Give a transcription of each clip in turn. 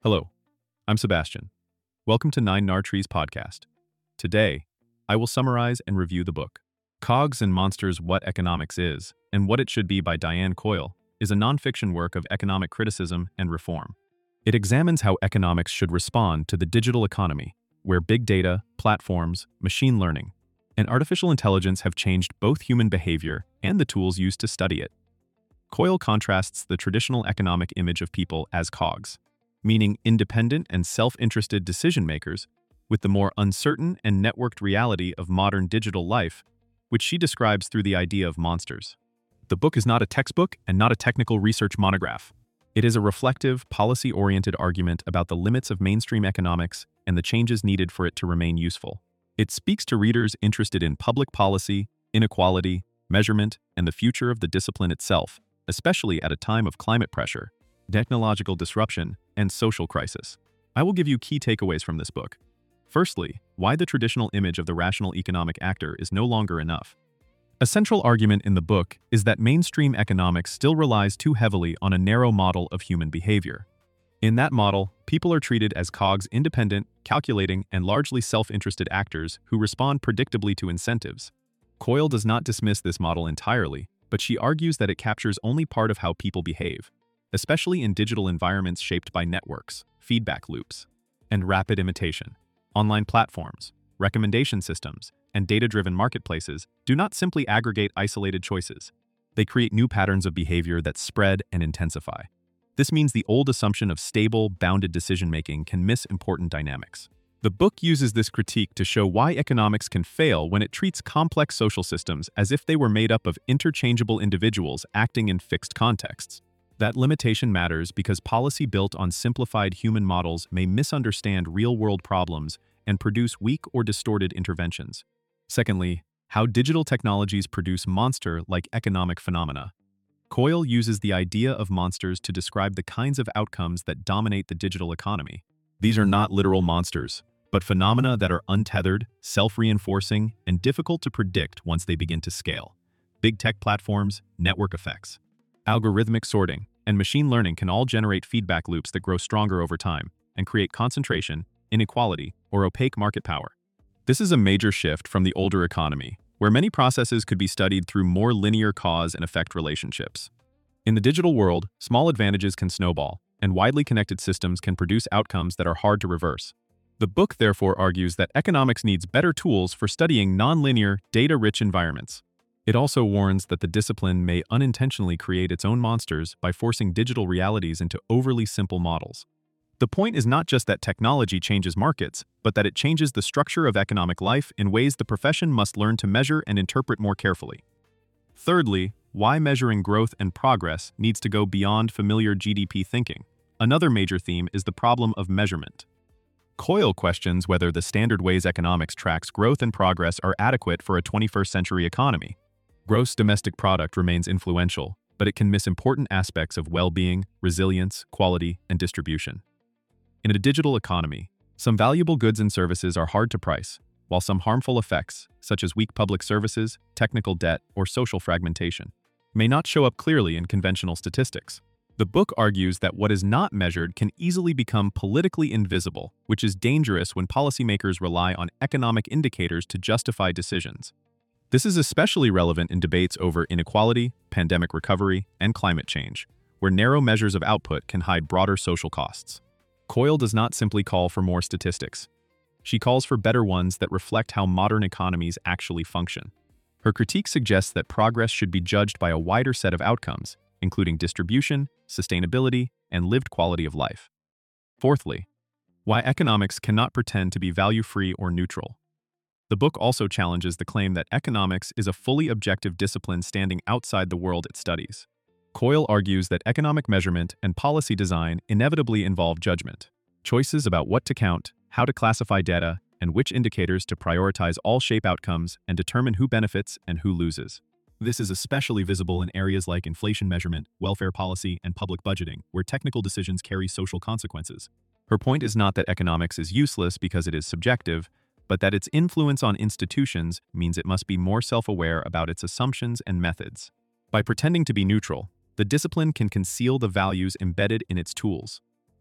Hello, I'm Sebastian. Welcome to Nine Nar Trees podcast. Today, I will summarize and review the book. Cogs and Monsters: What Economics Is and What It Should Be by Diane Coyle is a nonfiction work of economic criticism and reform. It examines how economics should respond to the digital economy, where big data, platforms, machine learning, and artificial intelligence have changed both human behavior and the tools used to study it. Coyle contrasts the traditional economic image of people as cogs, meaning independent and self-interested decision-makers, with the more uncertain and networked reality of modern digital life, which she describes through the idea of monsters. The book is not a textbook and not a technical research monograph. It is a reflective, policy-oriented argument about the limits of mainstream economics and the changes needed for it to remain useful. It speaks to readers interested in public policy, inequality, measurement, and the future of the discipline itself, especially at a time of climate pressure, technological disruption, and social crisis. I will give you key takeaways from this book. Firstly, why the traditional image of the rational economic actor is no longer enough. A central argument in the book is that mainstream economics still relies too heavily on a narrow model of human behavior. In that model, people are treated as cogs, independent, calculating, and largely self-interested actors who respond predictably to incentives. Coyle does not dismiss this model entirely, but she argues that it captures only part of how people behave, especially in digital environments shaped by networks, feedback loops, and rapid imitation. Online platforms, recommendation systems, and data-driven marketplaces do not simply aggregate isolated choices. They create new patterns of behavior that spread and intensify. This means the old assumption of stable, bounded decision-making can miss important dynamics. The book uses this critique to show why economics can fail when it treats complex social systems as if they were made up of interchangeable individuals acting in fixed contexts. That limitation matters because policy built on simplified human models may misunderstand real-world problems and produce weak or distorted interventions. Secondly, how digital technologies produce monster-like economic phenomena. Coyle uses the idea of monsters to describe the kinds of outcomes that dominate the digital economy. These are not literal monsters, but phenomena that are untethered, self-reinforcing, and difficult to predict once they begin to scale. Big tech platforms, network effects, algorithmic sorting, and machine learning can all generate feedback loops that grow stronger over time and create concentration, inequality, or opaque market power. This is a major shift from the older economy, where many processes could be studied through more linear cause and effect relationships. In the digital world, small advantages can snowball, and widely connected systems can produce outcomes that are hard to reverse. The book therefore argues that economics needs better tools for studying nonlinear, data-rich environments. It also warns that the discipline may unintentionally create its own monsters by forcing digital realities into overly simple models. The point is not just that technology changes markets, but that it changes the structure of economic life in ways the profession must learn to measure and interpret more carefully. Thirdly, why measuring growth and progress needs to go beyond familiar GDP thinking. Another major theme is the problem of measurement. Coyle questions whether the standard ways economics tracks growth and progress are adequate for a 21st century economy. Gross domestic product remains influential, but it can miss important aspects of well-being, resilience, quality, and distribution. In a digital economy, some valuable goods and services are hard to price, while some harmful effects, such as weak public services, technical debt, or social fragmentation, may not show up clearly in conventional statistics. The book argues that what is not measured can easily become politically invisible, which is dangerous when policymakers rely on economic indicators to justify decisions. This is especially relevant in debates over inequality, pandemic recovery, and climate change, where narrow measures of output can hide broader social costs. Coyle does not simply call for more statistics. She calls for better ones that reflect how modern economies actually function. Her critique suggests that progress should be judged by a wider set of outcomes, including distribution, sustainability, and lived quality of life. Fourthly, why economics cannot pretend to be value-free or neutral. The book also challenges the claim that economics is a fully objective discipline standing outside the world it studies. Coyle argues that economic measurement and policy design inevitably involve judgment. Choices about what to count, how to classify data, and which indicators to prioritize all shape outcomes and determine who benefits and who loses. This is especially visible in areas like inflation measurement, welfare policy, and public budgeting, where technical decisions carry social consequences. Her point is not that economics is useless because it is subjective, but that its influence on institutions means it must be more self-aware about its assumptions and methods. By pretending to be neutral, the discipline can conceal the values embedded in its tools.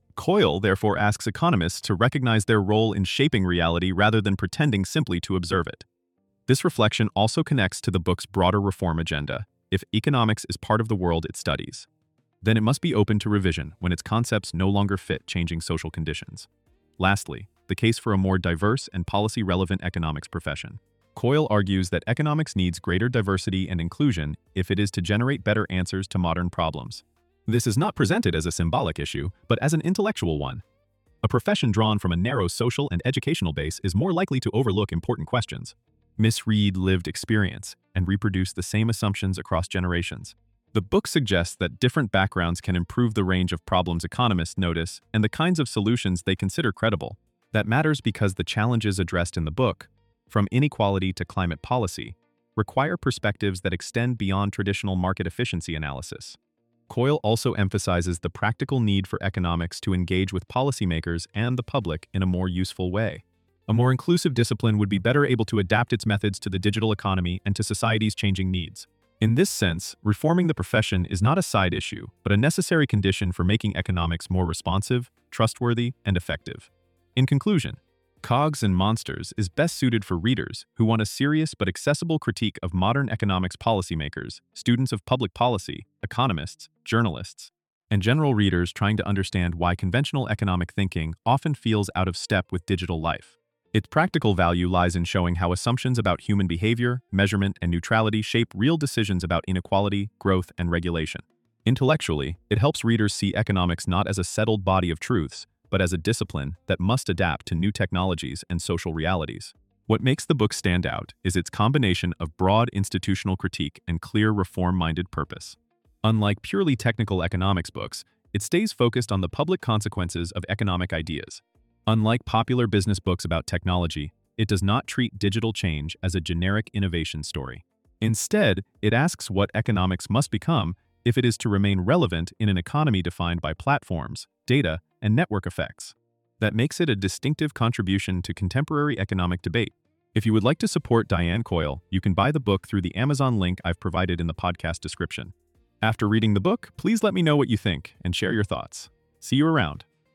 Coyle therefore asks economists to recognize their role in shaping reality rather than pretending simply to observe it. This reflection also connects to the book's broader reform agenda. If economics is part of the world it studies, then it must be open to revision when its concepts no longer fit changing social conditions. Lastly, the case for a more diverse and policy-relevant economics profession. Coyle argues that economics needs greater diversity and inclusion if it is to generate better answers to modern problems. This is not presented as a symbolic issue, but as an intellectual one. A profession drawn from a narrow social and educational base is more likely to overlook important questions, misread lived experience, and reproduce the same assumptions across generations. The book suggests that different backgrounds can improve the range of problems economists notice and the kinds of solutions they consider credible. That matters because the challenges addressed in the book, from inequality to climate policy, require perspectives that extend beyond traditional market efficiency analysis. Coyle also emphasizes the practical need for economics to engage with policymakers and the public in a more useful way. A more inclusive discipline would be better able to adapt its methods to the digital economy and to society's changing needs. In this sense, reforming the profession is not a side issue, but a necessary condition for making economics more responsive, trustworthy, and effective. In conclusion, Cogs and Monsters is best suited for readers who want a serious but accessible critique of modern economics policymakers, students of public policy, economists, journalists, and general readers trying to understand why conventional economic thinking often feels out of step with digital life. Its practical value lies in showing how assumptions about human behavior, measurement, and neutrality shape real decisions about inequality, growth, and regulation. Intellectually, it helps readers see economics not as a settled body of truths, but as a discipline that must adapt to new technologies and social realities. What makes the book stand out is its combination of broad institutional critique and clear reform-minded purpose. Unlike purely technical economics books, it stays focused on the public consequences of economic ideas. Unlike popular business books about technology, it does not treat digital change as a generic innovation story. Instead, it asks what economics must become if it is to remain relevant in an economy defined by platforms, data, and network effects. That makes it a distinctive contribution to contemporary economic debate. If you would like to support Diane Coyle, you can buy the book through the Amazon link I've provided in the podcast description. After reading the book, please let me know what you think and share your thoughts. See you around.